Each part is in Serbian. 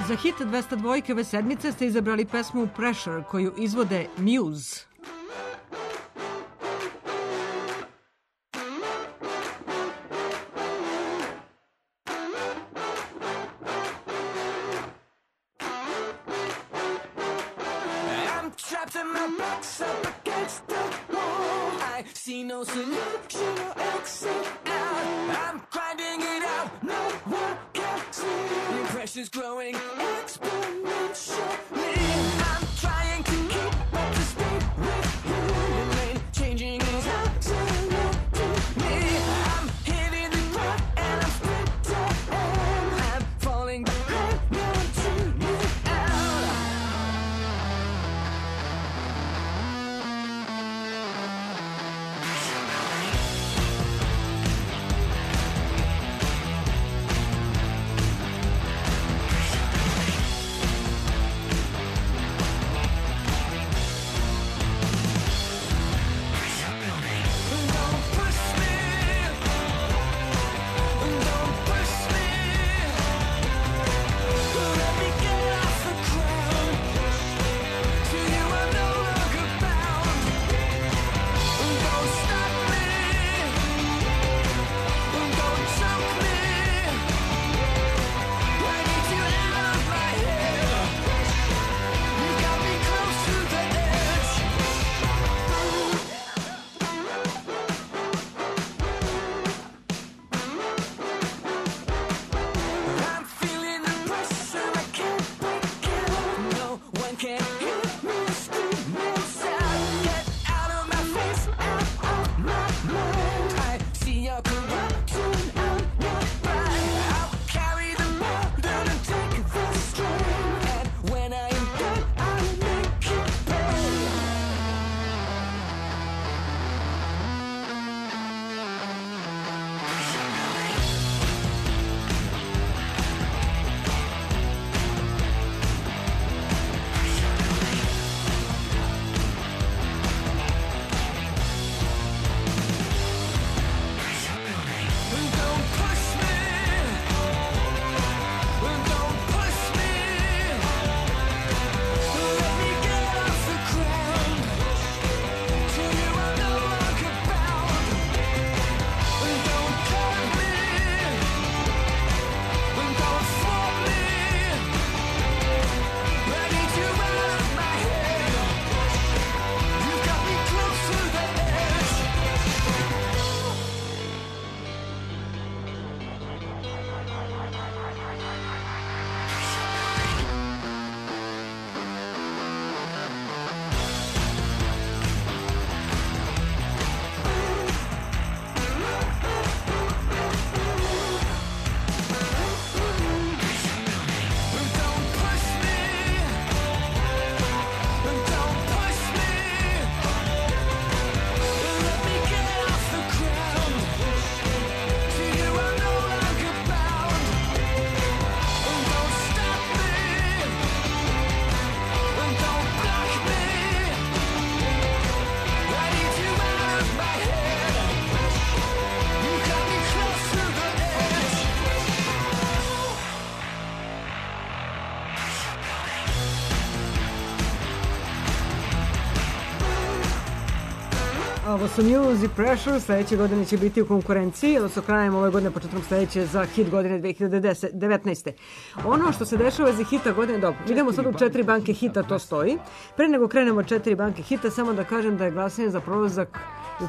Za hit 202 ove sedmice ste izabrali pesmu Pressure koju izvode Muse. See no solution or exit out. I'm grinding it out, no one can see. The pressure's growing exponentially. I'm trying to keep up to speed with you. The lane changing is absolute to me. I'm hitting the ground and I'm sprinting. I'm falling behind, no one tuning out. Ovo su Muse i Pressure, sledeće godine će biti u konkurenciji, odnosno krajem ove godine, početkom sledeće za hit godine 2019. Ono što se dešava za hita godine, dobro, idemo sad u 4 banke hita, to stoji. Pre nego krenemo 4 banke hita, samo da kažem da je glasanje za prolazak u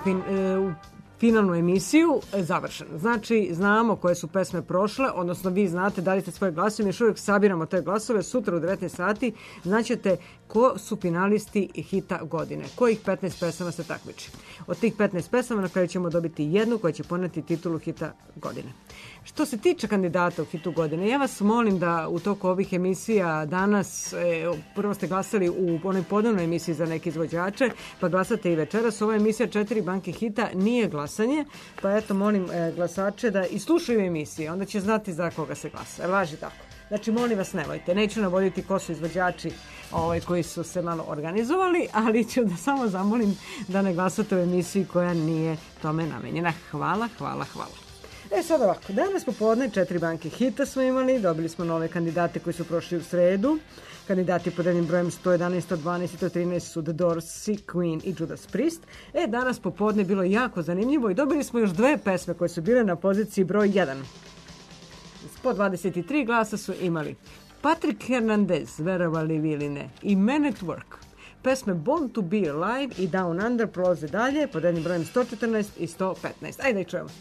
finalnu emisiju završeno. Znači, znamo koje su pesme prošle, odnosno vi znate, dali ste svoje glasove, mi još uvijek sabiramo te glasove, sutra u 19 sati znaćete ko su finalisti hita godine, kojih 15 pesama se takmiči. Od tih 15 pesama na kraju ćemo dobiti jednu koja će poneti titulu hita godine. Što se tiče kandidata u hitu godine, ja vas molim da u toku ovih emisija danas, prvo ste glasali u onoj podnevnoj emisiji za neke izvođače, pa glasate i večeras. Ova emisija 4 banke hita nije glasanje, pa eto molim glasače da islušaju emisije, onda će znati za koga se glasa. Važi tako. Znači, molim vas, nemojte. Neću navoditi ko su izvođači koji su se malo organizovali, ali ću da samo zamolim da ne glasate u emisiji koja nije tome namenjena. Hvala, hvala, hvala. Sad ovako, danas popodne 4 banke hita smo imali, dobili smo nove kandidate koji su prošli u sredu. Kandidati pod jednim brojem 111, 112 i 113 su The Doors, Queen i Judas Priest. Danas popodne bilo jako zanimljivo i dobili smo još 2 pesme koje su bile na poziciji broj 1. Po 23 glasa su imali Patrick Hernandez, verovali ili ne, i Men at Work. Pesme Born to be Alive i Down Under prolaze dalje pod jednim brojem 114 i 115. Ajde da ih čujemo.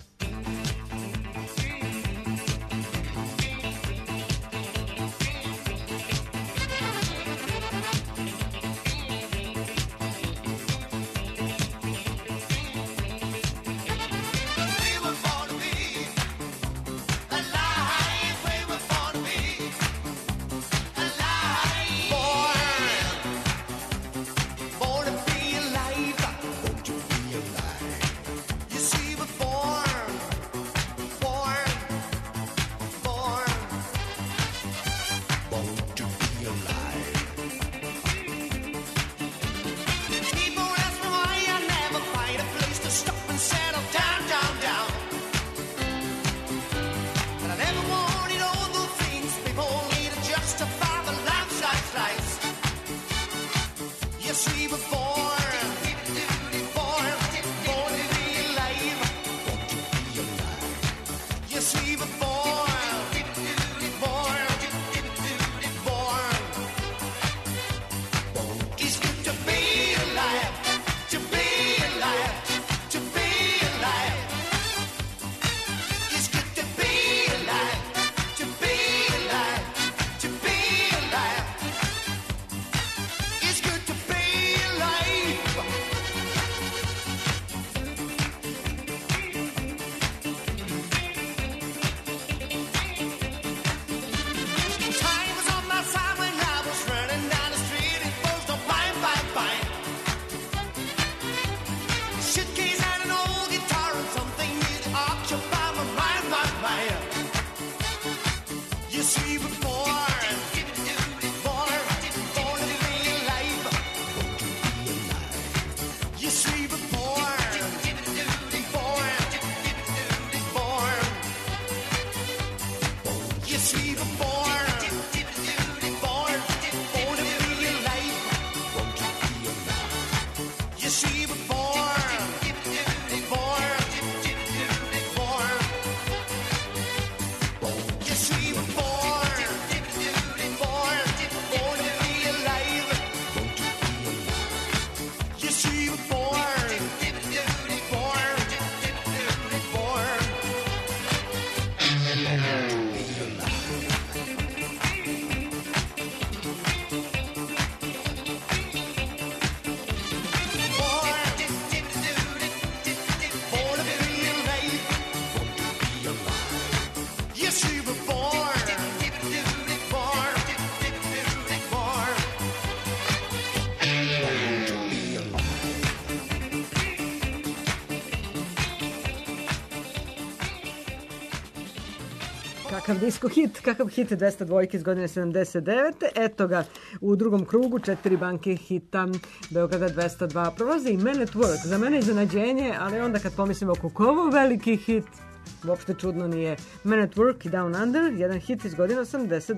Kakav disko hit, kakav hit 202 iz godine 79. Eto ga u drugom krugu, 4 banke hita Beograda 202. Prolaze i Men at Work. Za mene je iznenađenje, ali onda kad pomislimo kako ovo veliki hit, uopšte čudno nije. Men at Work i Down Under, jedan hit iz godine 82.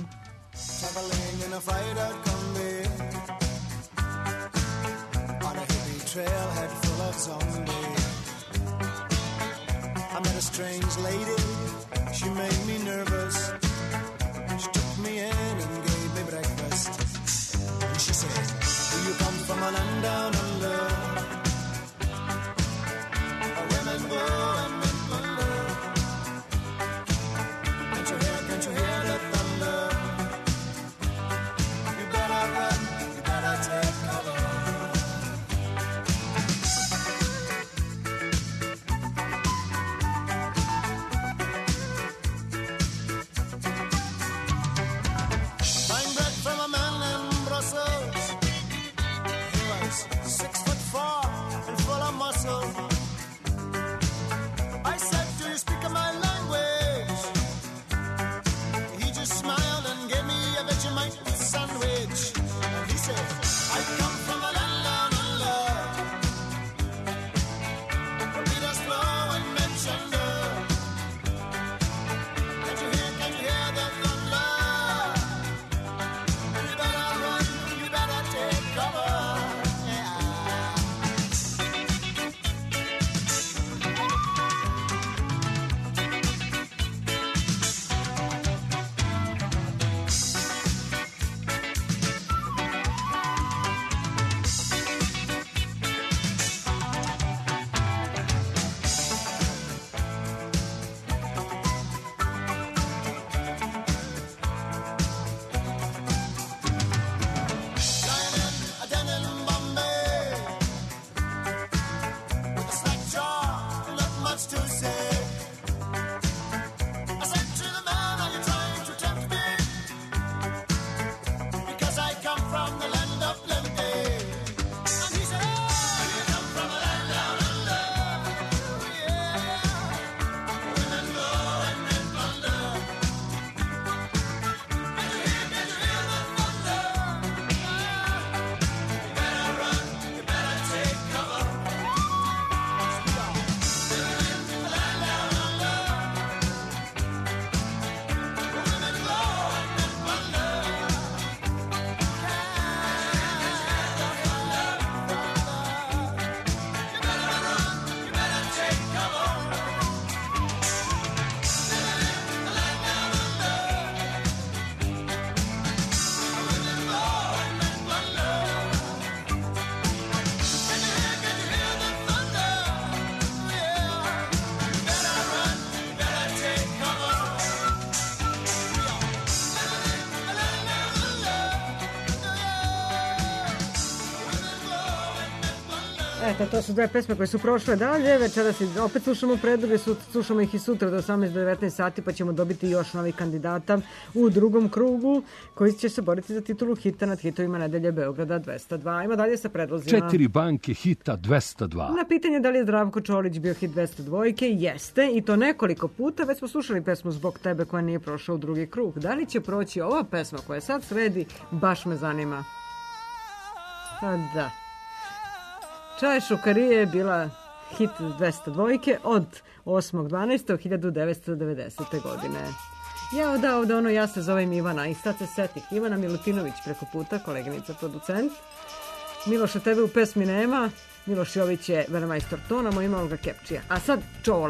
Traveling in a freighter combi on a hippie trailhead full of zombies. I met a strange lady, she made me nervous. She took me in and gave me breakfast. And she said, do you come from a land down under? Where women go and men wonder. Can't you hear the thunder? You better run, you better take cover. Eto, to su dve pesme koje su prošle dalje. Večeras opet slušamo predloge, slušamo ih i sutra do 18 do 19 sati, pa ćemo dobiti još novih kandidata u drugom krugu koji će se boriti za titulu hita nad hitovima nedelje Beograda 202. Ima dalje sa predlozima. 4 banke hita 202. Na pitanje da li je Zdravko Čolić bio hit 202, jeste, i to nekoliko puta. Već smo slušali pesmu Zbog tebe koja nije prošla u drugi krug. Da li će proći ova pesma koja sad sledi, baš me zanima. Pa da. Čaj šukarije je bila hit 202 od 8.12.1990. godine. Ja se zovem Ivana i sad se setih. Ivana Milutinović preko puta, koleginica producent. Miloša, tebe u pesmi nema. Miloš Jović je velemajstor tona, moj ima Olga Kepčija. A sad Čola.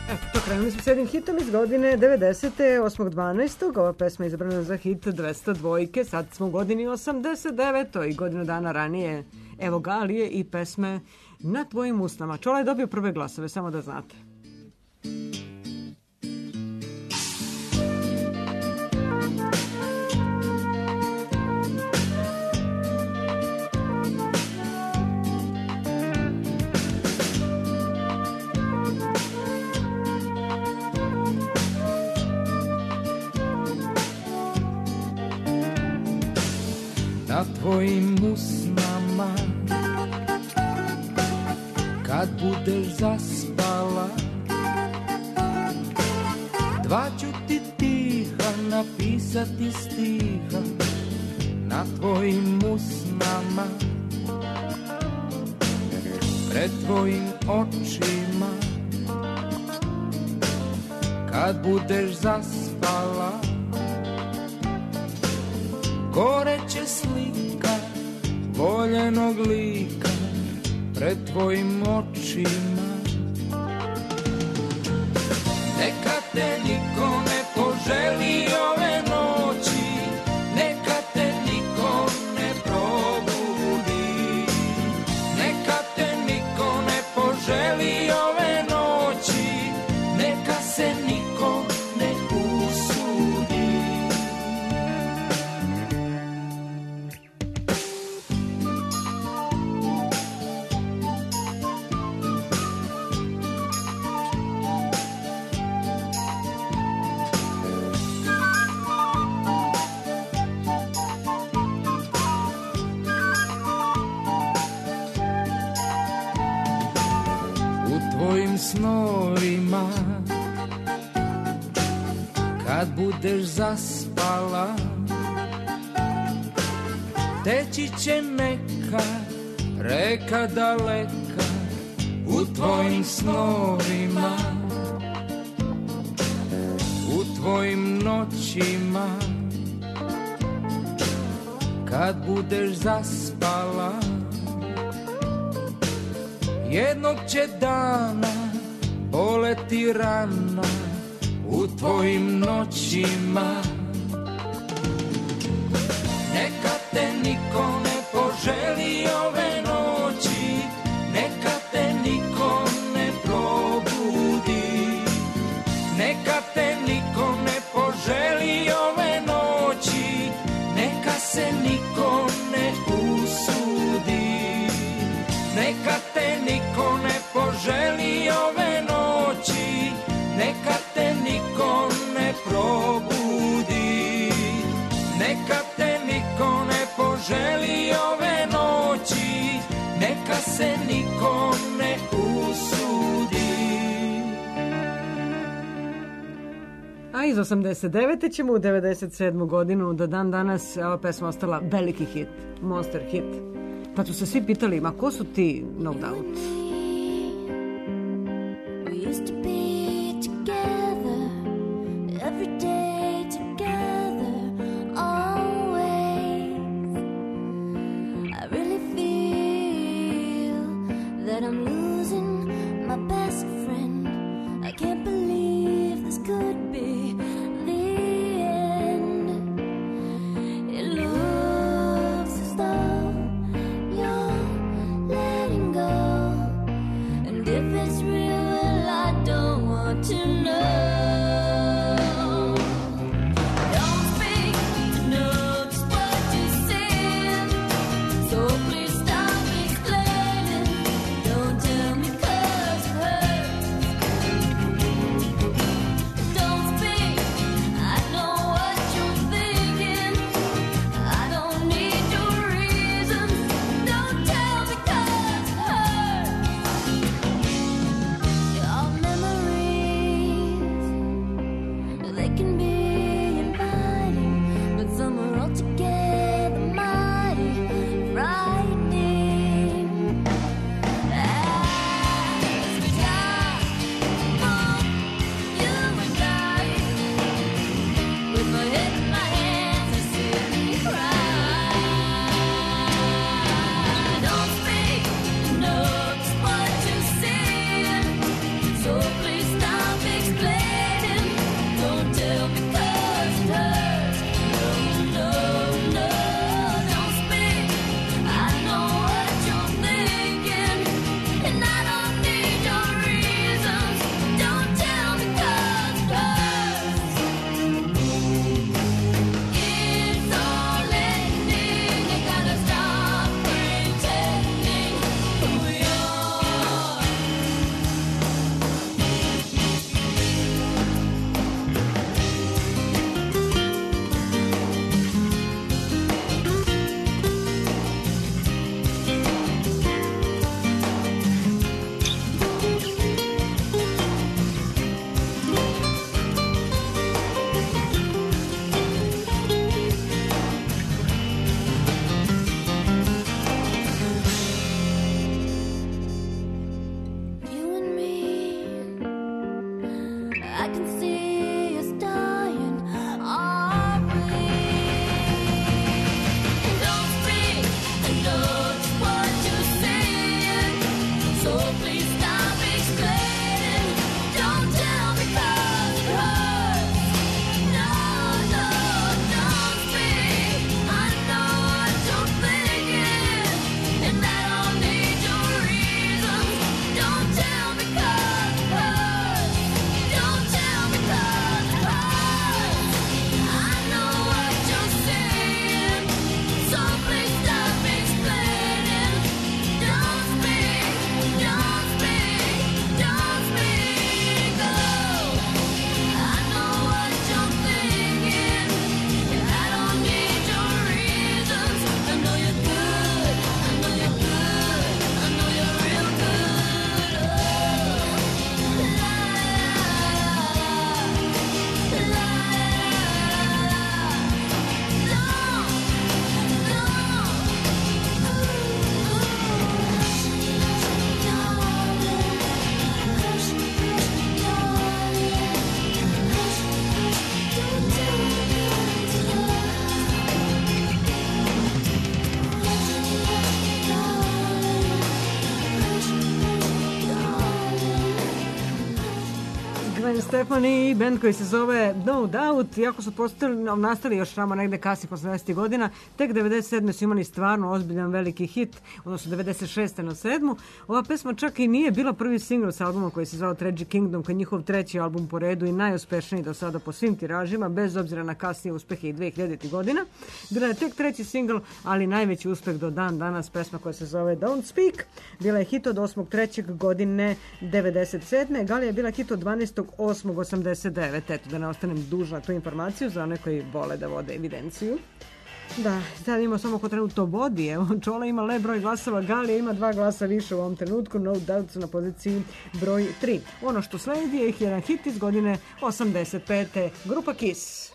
To krenuli smo s jednim hitom iz godine 90. 8.12. Ova pesma je izabrana za hit 202. Sad smo u godini 89. I godinu dana ranije evo Galije i pesme Na tvojim usnama. Čola je dobio prve glasove, samo da znate. Na tvojim usnama kad budeš zaspala, dva ću ti tiha napisati stiha. Na tvojim usnama, pred tvojim očima, kad budeš zaspala, goreće slika voljenog lika pred tvojim očima. Neka te niko ne poželi ove noći, neka te niko ne probudi, neka te niko ne poželi ove noći, neka se niko ne usudi. Tvojim snovima kad budeš zaspala, teći će neka reka daleka u tvojim snovima, u tvojim noćima kad budeš zaspala. Jednog će dana boleti rana u tvojim noćima. Neka te niko ne poželi ove noći, neka te niko ne probudi, neka te niko ne poželi ove noći, neka se niko ne usudi. Neka te niko ne poželi ove noći, neka te niko ne probudi, neka te niko ne poželi ove noći, neka se niko ne usudi. A iz 89. ćemo u 97. godinu do dan danas ova pesma ostala veliki hit, monster hit. Pa su se svi pitali, ma ko su ti No Doubt? We used to be together, every day together, always. I really feel that I'm losing my best friend. I can't believe this could be the end. It looks as though you're letting go, and if it's real, well, I don't want to know. Don't speak to know just what you're saying, so please stop explaining. Don't tell me 'cause it hurts. Gwen Stefani i band koji se zove No Doubt, iako su nastali još tamo negde kasnih 80. godina, tek 97. su imali stvarno ozbiljan veliki hit, odnosno 96. na 7. Ova pesma čak i nije bila prvi singl sa albuma koji se zvao Tragic Kingdom, koji je njihov treći album po redu i najuspešniji do sada po svim tiražima, bez obzira na kasnije uspehe i 2000. godina. Bila je tek treći singl, ali najveći uspeh do dan danas, pesma koja se zove Don't Speak. Bila je hit od 8.3. godine 97. Galija je bila hit od 12.8.89. Eto, da ne ostanem dužna tu informaciju za one koji vole da vode evidenciju. Da, sad imamo samo ko trenutno vodi. Evo, Čola ima le broj glasova, Galija ima 2 glasa više u ovom trenutku, No Doubt su na poziciji broj 3. Ono što sledi je jedan hit iz godine 85. Grupa Kiss.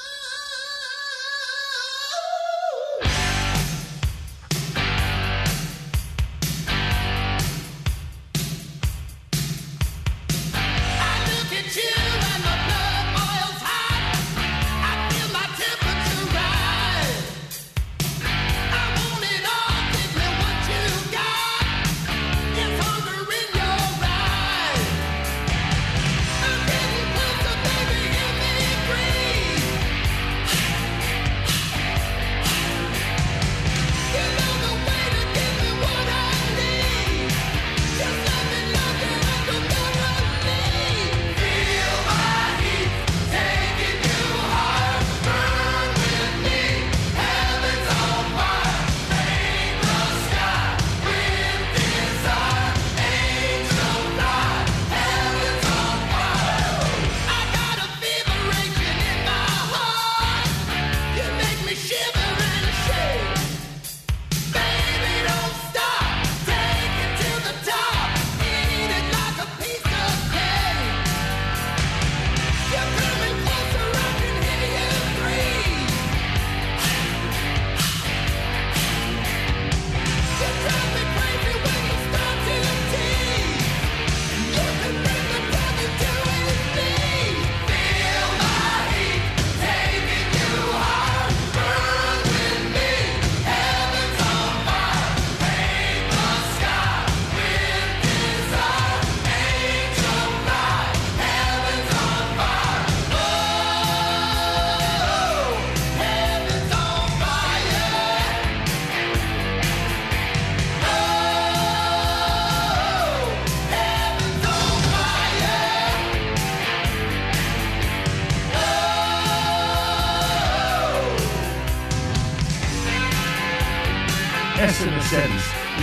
SMS servis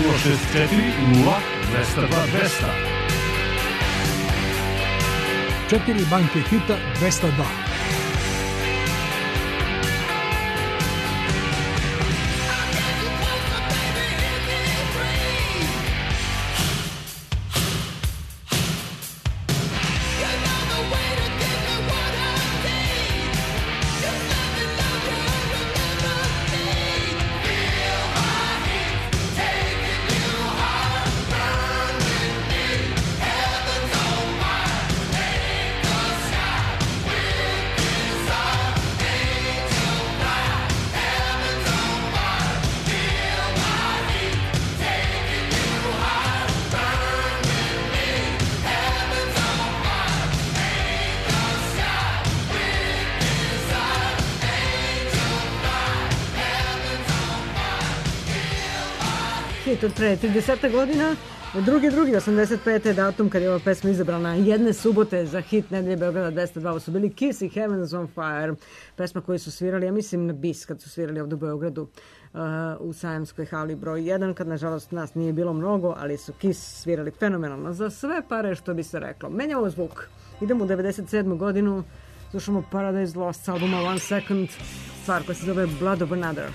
064 0 202 200. 4 banke hita 202. Hit od pre 30 godina, 2.2.85. datum kad je ova pesma izabrana jedne subote za hit nedelje Beograda 202. Ovo su bili Kiss i Heavens on Fire, pesma koju su svirali, ja mislim na BIS kad su svirali ovdje u Beogradu u Sajamskoj hali broj 1, kad nažalost nas nije bilo mnogo, ali su Kiss svirali fenomenalno za sve pare, što bi se reklo. Menjamo zvuk, idemo u 97. godinu, slušamo Paradise Lost s albuma One Second, stvar koja se zove Blood of Another.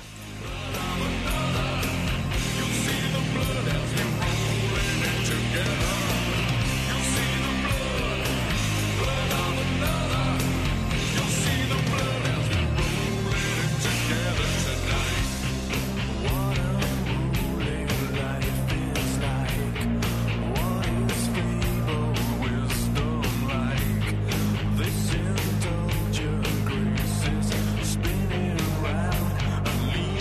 Spinning around, leave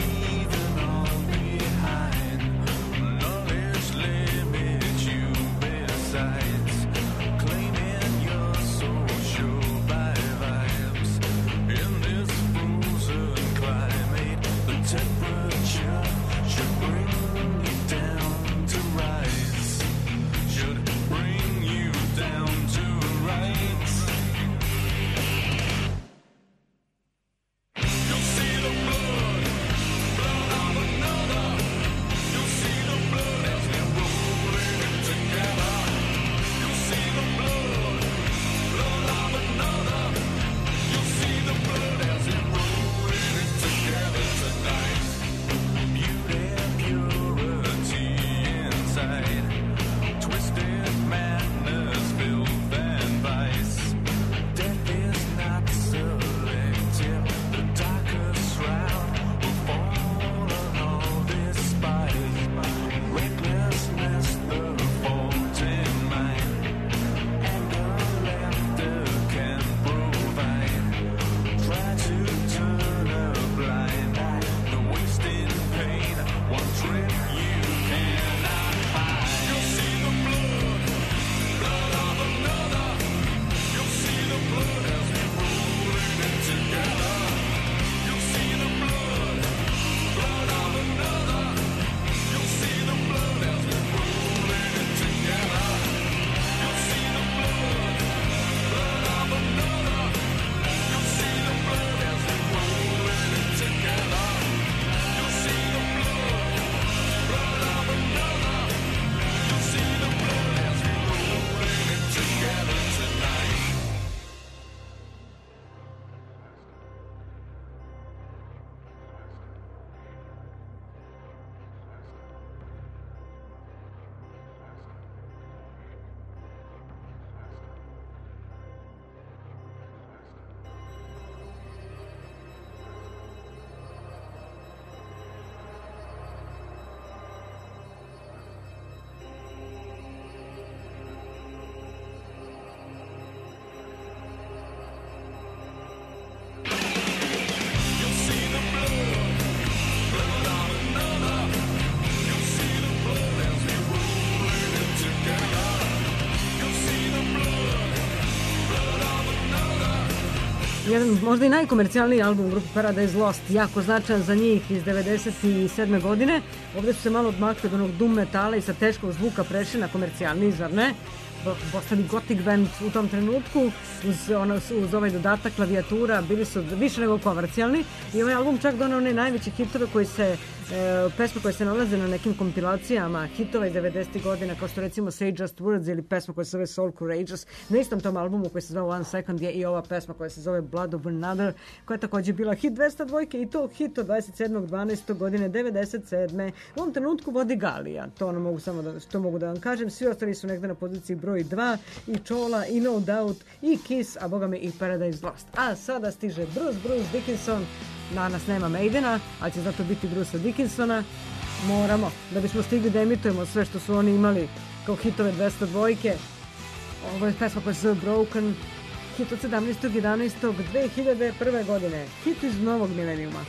jedan možda i najkomercijalniji album grupe Paradise Lost, jako značajan za njih iz 97. godine. Ovdje su se malo odmakli od onog doom metala i sa teškog zvuka prešli na komercijalni, zar ne? Postali gothic band u tom trenutku uz ovaj dodatak klavijatura, bili su više nego komercijalni i ovaj album čak donao one najveće hitove pesme koje se nalaze na nekim kompilacijama hitova iz 90. godina, kao što recimo Say Just Words ili pesma koja se zove Soul Courageous. Na istom tom albumu koji se zove One Second je i ova pesma koja se zove Blood of Another, koja je također bila hit 202 i to hit od 27.12. godine 97. U ovom trenutku vodi Galija, to mogu što mogu da vam kažem. Svi ostali su negdje na poziciji broj 2, i Čola, i No Doubt, i Kiss, a boga mi i Paradise Lost. A sada stiže Bruce Dickinson. Danas nema Maidena, ali će zato biti Brucea Dickinsona. Moramo, da bismo stigli da emitujemo sve što su oni imali kao hitove 202. Ovo je pesma koja se zove Broken, hit od 17.11.2001. godine, hit iz novog milenijuma.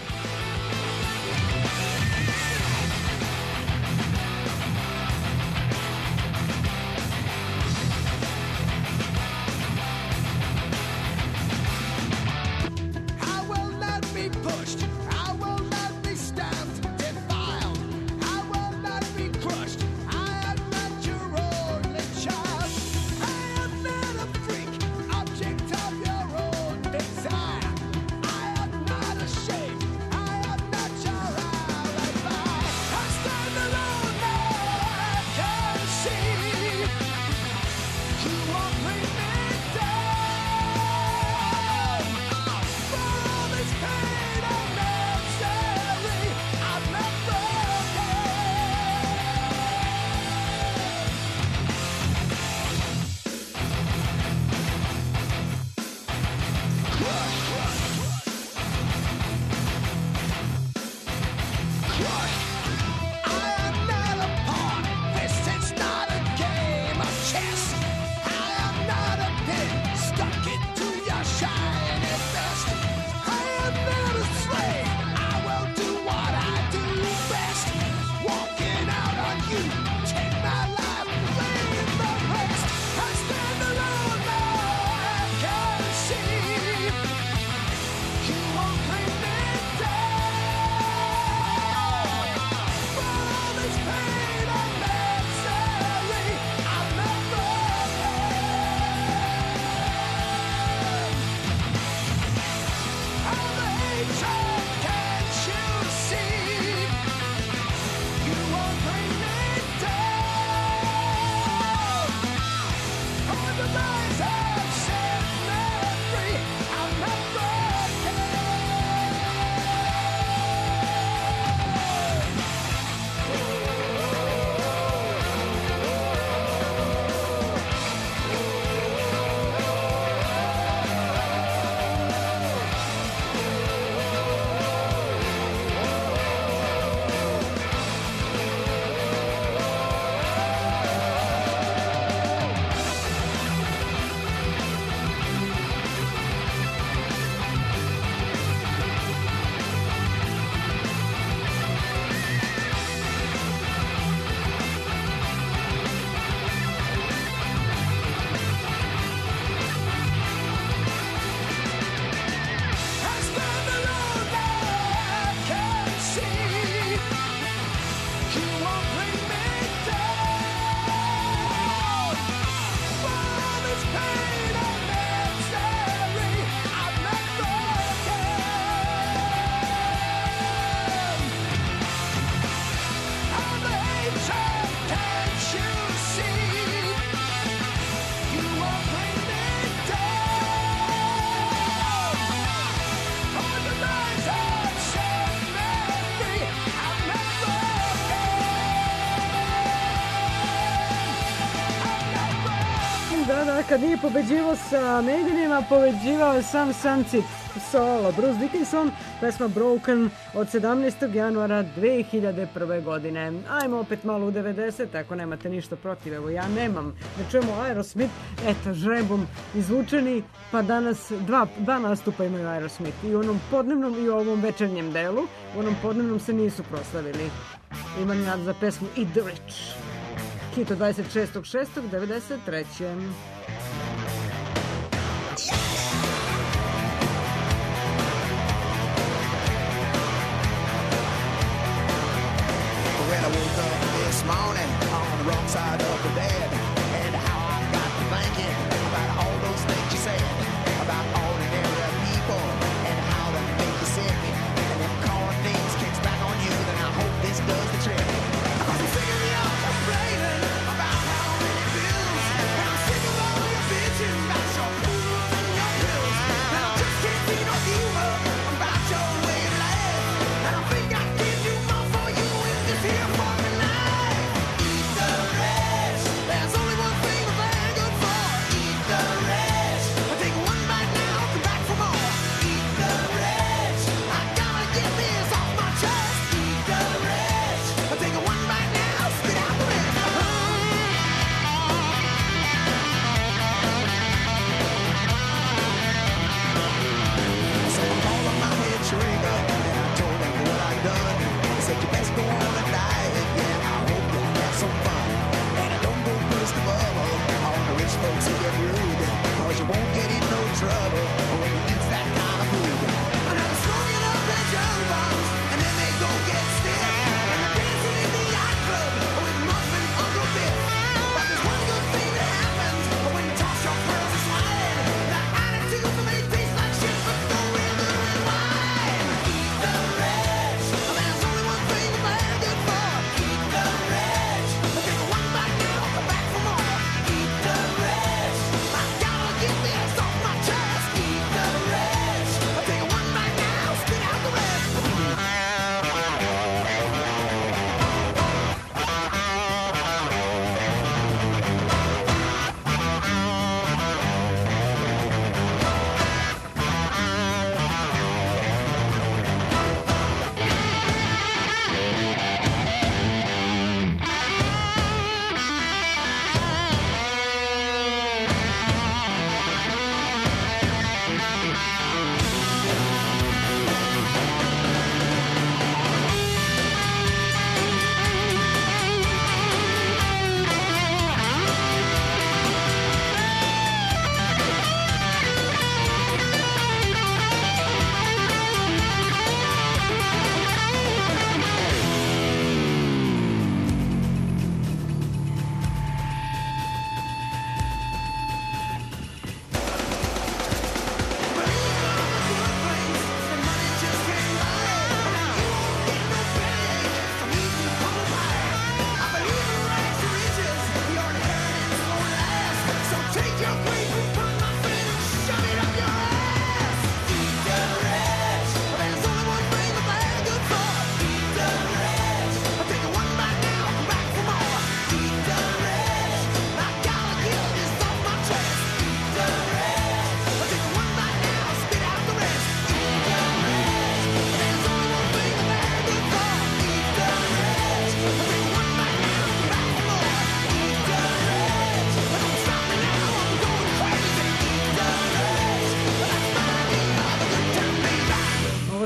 Kad nije pobeđivao sa Maidenima, pobeđivao sam Sunset solo. Bruce Dickinson, pesma Broken od 17. januara 2001. godine. Ajmo opet malo u 90, ako nemate ništa protiv, evo ja nemam. Da čujemo Aerosmith, eto, žrebom izvučeni, pa danas dva nastupa imaju Aerosmith. I u onom podnevnom i u ovom večernjem delu. U onom podnevnom se nisu proslavili. Imam nad za pesmu Eat the Rich. Hit od 26.6.93.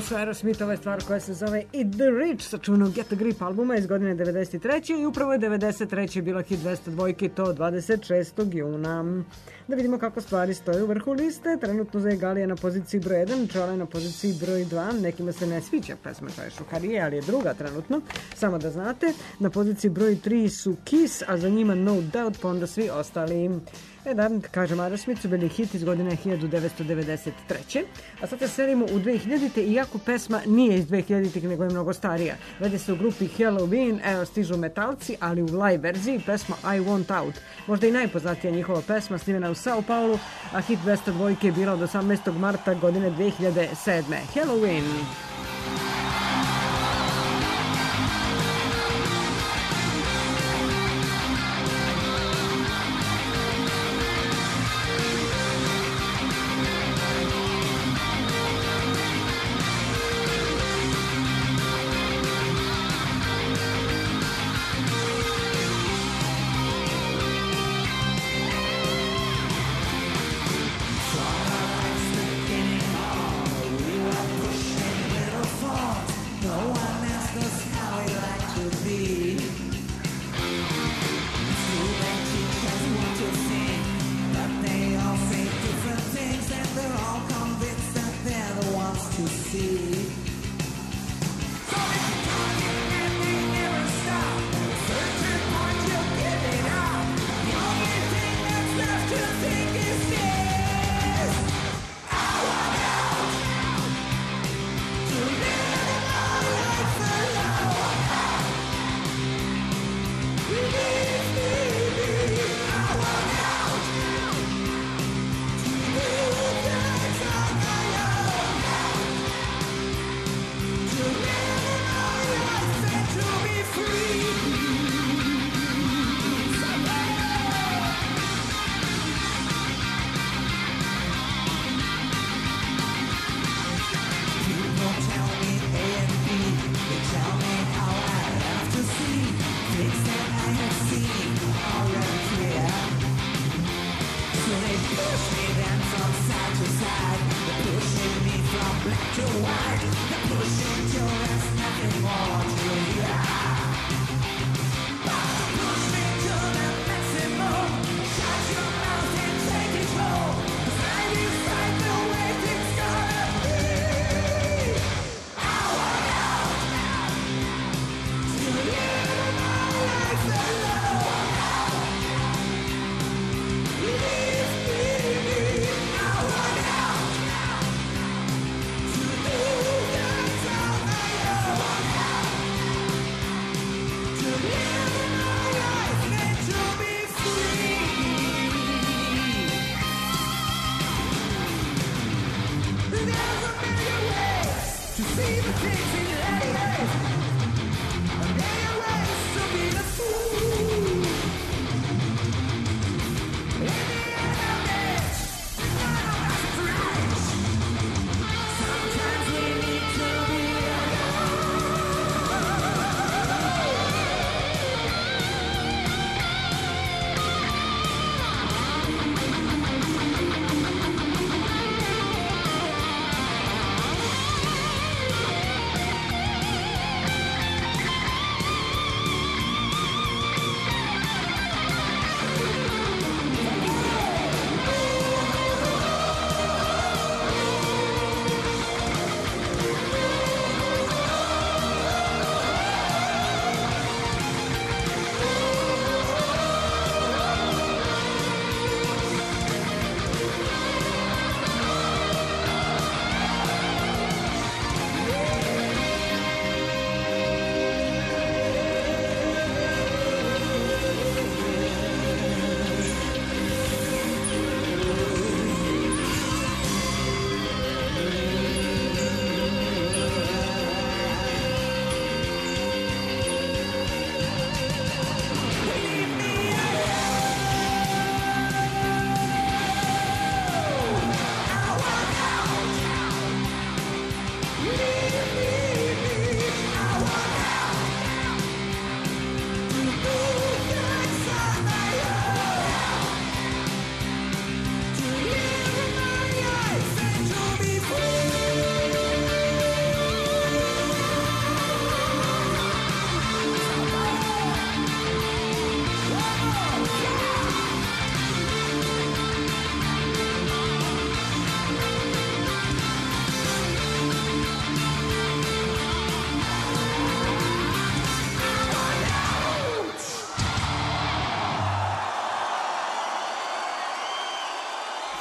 su Aerosmith, ova je stvar koja se zove Eat the Rich sa čuvenog Get the Grip albuma iz godine 93. i upravo je 93. bila hit 202 i to 26. juna. Da vidimo kako stvari stoje u vrhu liste. Trenutno Zaigali je na poziciji broj 1, Čola je na poziciji broj 2. Nekima se ne sviđa pesma koja je Šukarije, ali je druga trenutno. Samo da znate, na poziciji broj 3 su Kiss, a za njima No Doubt, pa onda svi ostali. Da, kažem, Aerosmith su bili hit iz godine 1993. A sad se selimo u 2000-te, iako pesma nije iz 2000-tih, nego je mnogo starija. Radi se u grupi Halloween, evo stižu metalci, ali u live verziji pesma I Want Out. Možda i najpoznatija njihova pesma, snimena u Sao Paulo, a hit 202 je bila od 18. marta godine 2007. Halloween.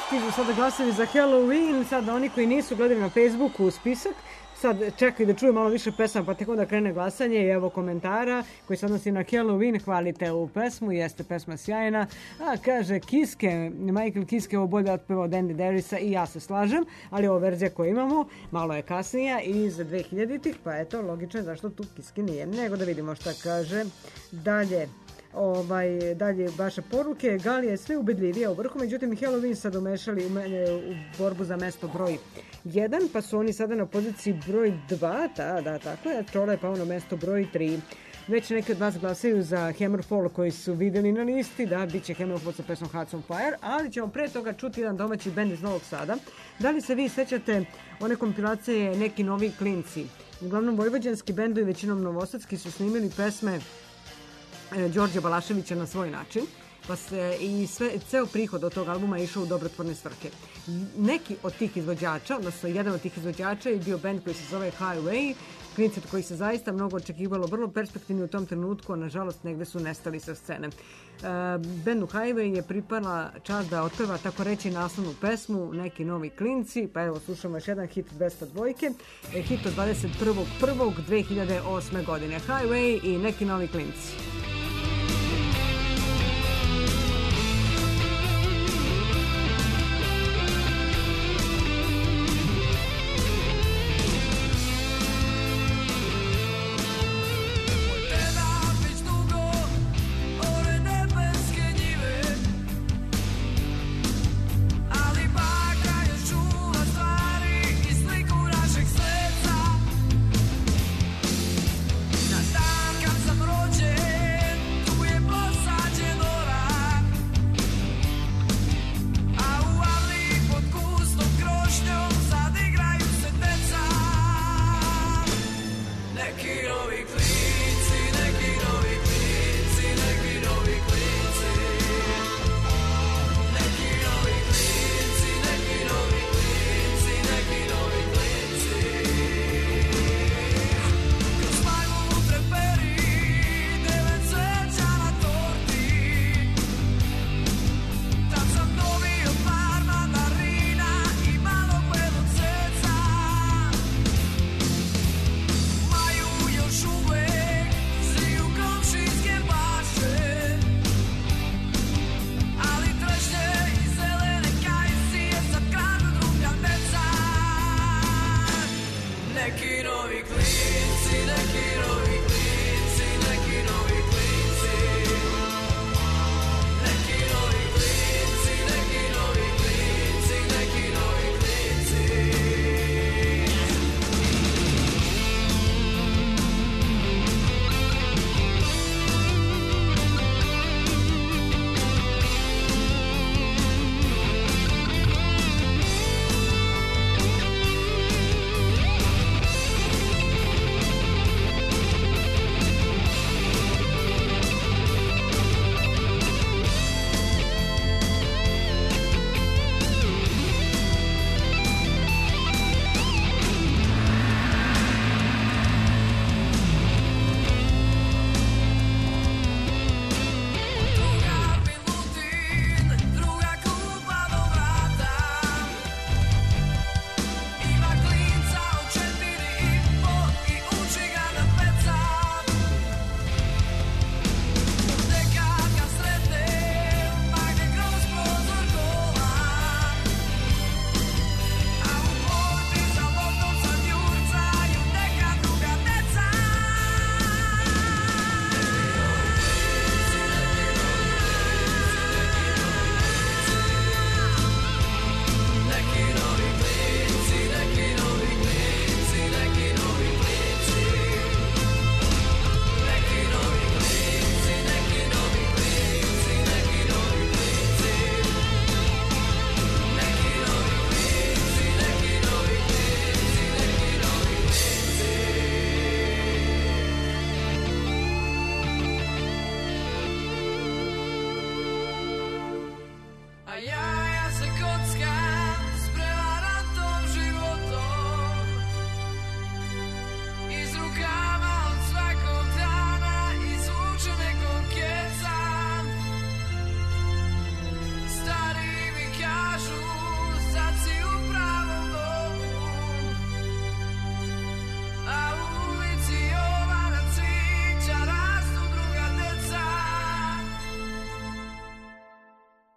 Stižu sada glasovi za Halloween, sad oni koji nisu gledali na Facebooku u spisak, sad čekaju da čuju malo više pesama, pa tek onda krene glasanje i evo komentara koji se odnosi na Halloween, hvalite ovu pesmu, jeste pesma sjajna, a kaže Kiske, Michael Kiske ovo bolje otpeva od Andy Darisa i ja se slažem, ali ovo verzija koju imamo malo je kasnija i iz 2000-ih, pa eto, logično je zašto tu Kiske nije. Nego da vidimo šta kaže dalje. Dalje vaše poruke. Galija je sve ubedljivija u vrhu, međutim Halloween sad umešali u borbu za mesto broj 1, pa su oni sada na poziciji broj 2, da, tako je, Čola je pao na mesto broj 3. Već neki od vas glasaju za Hammerfall koji su videli na listi, da, bit će Hammerfall sa pesmom Hearts on Fire, ali ćemo pre toga čuti jedan domaći bend iz Novog Sada. Da li se vi sećate one kompilacije Neki novi klinci? Uglavnom vojvođanski bendovi, većinom novosadski, su snimili pesme Đorđe Balaševića na svoj način, pa se i ceo prihod od tog albuma je išao u dobrotvorne svrhe. Neki od tih izvođača, odnosno jedan od tih izvođača je bio bend koji se zove Highway, klinci od kojih se zaista mnogo očekivalo, vrlo perspektivni u tom trenutku, a nažalost negde su nestali sa scene. Bendu Highway je pripala čast da otpeva tako reći naslovnu pesmu Neki novi klinci, pa evo slušamo još jedan hit 202, hit od 21.1.2008. godine. Highway i Neki novi klinci. Na dan kad sam rođen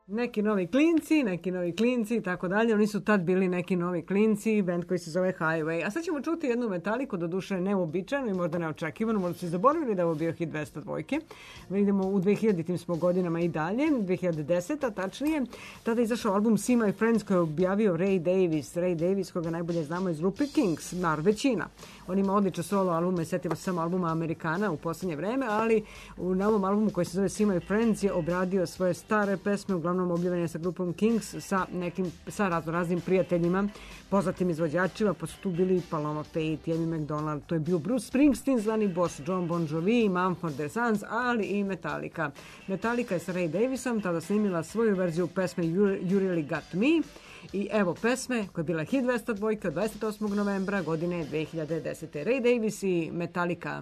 Neki novi klinci i tako dalje. Oni su tad bili neki novi klinci, band koji se zove Highway. A sad ćemo čuti jednu Metaliku, doduše neuobičajenu i možda neočekivanu, možda su zaboravili da je ovo bio hit 202. Vidimo u 2000-tim smo godinama i dalje, 2010. tačnije. Tada je izašao album See My Friends koji je objavio Ray Davies, koga najbolje znamo iz grupe Kings, nar većina. On ima odlične solo albume, setimo se samo albuma Amerikana u posljednje vreme, ali u novom albumu koji se zove See My Friends je obradio svoje stare pesme, uglavnom objavljene sa grupom Kings, sa raznim prijateljima, poznatim izvođačima, pa su tu bili Paloma Faith, Amy McDonald, to je bio Bruce Springsteen, zvani boss, John Bon Jovi, Mumford & Sons, ali i Metallica. Metallica je sa Ray Davisom tada snimila svoju verziju pesme You Really Got Me. I evo pesme koja je bila hit 202 od 28. novembra godine 2010. Ray Davies i Metallica.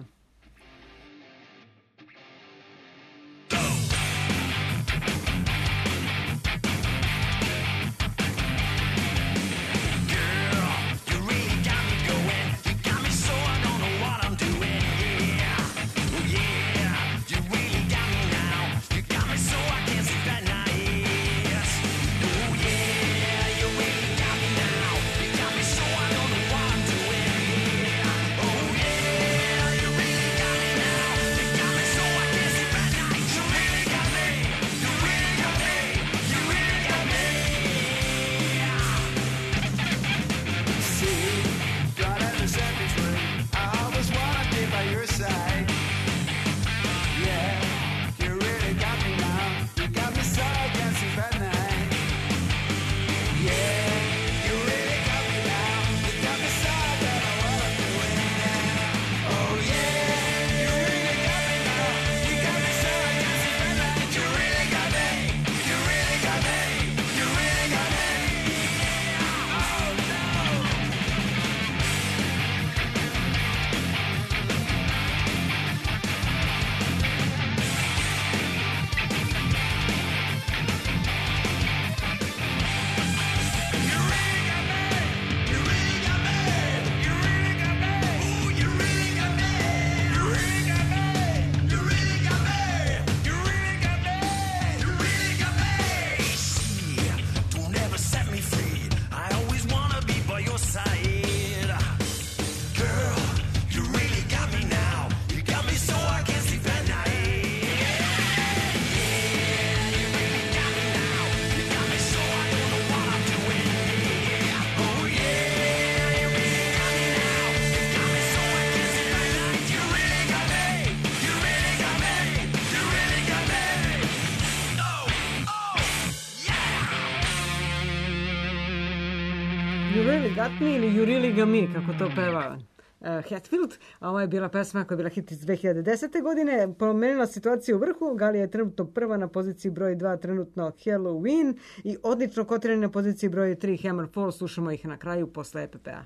Got Me ili You Really Got Me, kako to peva Hetfield. A ovo je bila pesma koja je bila hit iz 2010. godine. Promenila situacija u vrhu. Galija je trenutno prva na poziciji broj 2, trenutno Halloween, i odlično kotirani na poziciji broj 3 Hammerfall. Slušamo ih na kraju posle EPP-a.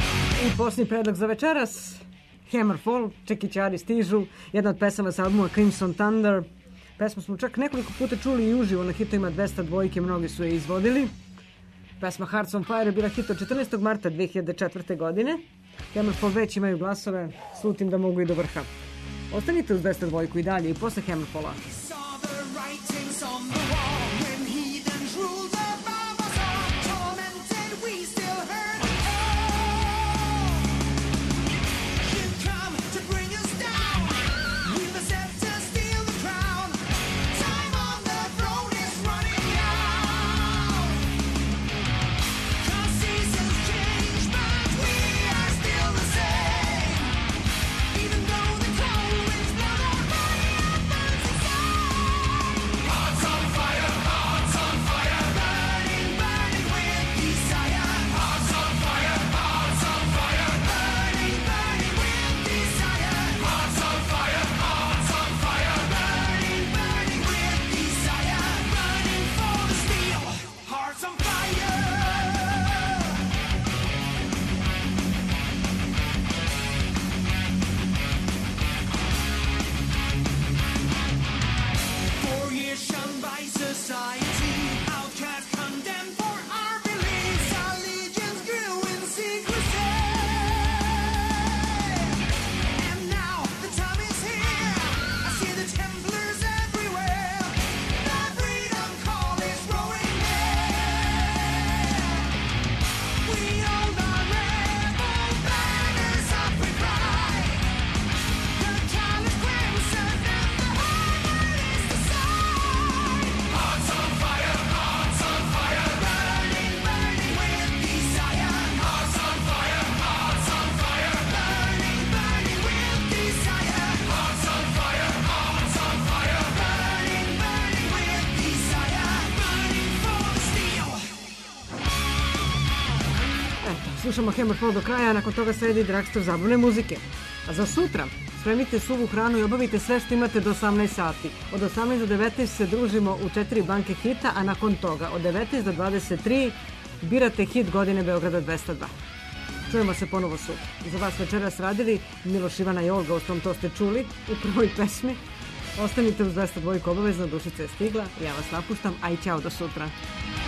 I posljednji predlog za večeras, Hammerfall, čekićari stižu, jedna od pesama sa albuma Crimson Thunder. Pesmu smo čak nekoliko puta čuli i uživo na hitovima 202, mnogi su je izvodili. Pesma Hearts on Fire je bila hit od 14. marta 2004. godine. Hammerfall već imaju glasove, slutim da mogu i do vrha. Ostanite uz 202 i dalje i posle Hammerfalla. Even though the cold winds blow our body up, burns inside. Slušamo Hammerfall do kraja, a nakon toga sledi Dragster zabavne muzike. A za sutra spremite suvu hranu i obavite sve što imate do 18 sati. Od 18 do 19 se družimo u 4 banke hita, a nakon toga od 19 do 23 birate hit godine Beograda 202. Čujemo se ponovo sutra. Za vas večeras radili Miloš, Ivana i Olga, ostom to ste čuli u prvoj pesmi. Ostanite uz 202 obavezno, Dušica je stigla, ja vas napuštam, a i ćao do sutra.